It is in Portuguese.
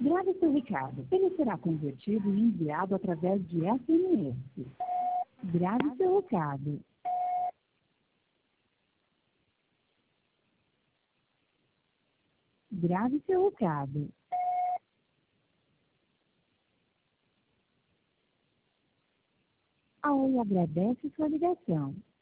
Grave seu recado. Ele será convertido e enviado através de SMS. Grave seu recado. Grave seu recado. A Oi agradece sua ligação.